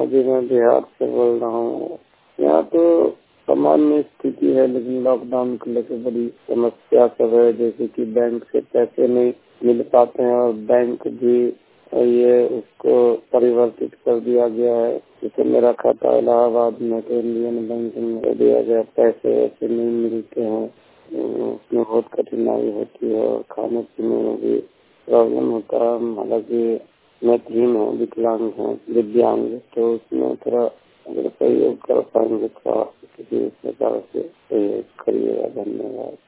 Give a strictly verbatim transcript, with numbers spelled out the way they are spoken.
हाँ जी, मैं बिहार से बोल रहा हूँ। यहाँ तो सामान्य स्थिति है, लेकिन लॉकडाउन को लेकर बड़ी समस्या सब है। जैसे कि बैंक से पैसे नहीं मिल पाते हैं और बैंक भी ये उसको परिवर्तित कर दिया गया है। जैसे मेरा खाता इलाहाबाद में तो इंडियन बैंक में कर दिया गया, पैसे ऐसे नहीं मिलते हैं। उसमें बहुत कठिनाई होती है और खाने पीने में भी प्रॉब्लम होता है। हालांकि नेत्रहीन है, विकलांग है, दिव्यांग, तो उसमें थोड़ा अगर सहयोग कर पाएंगे तो किसी प्रकार से सहयोग करिएगा। धन्यवाद।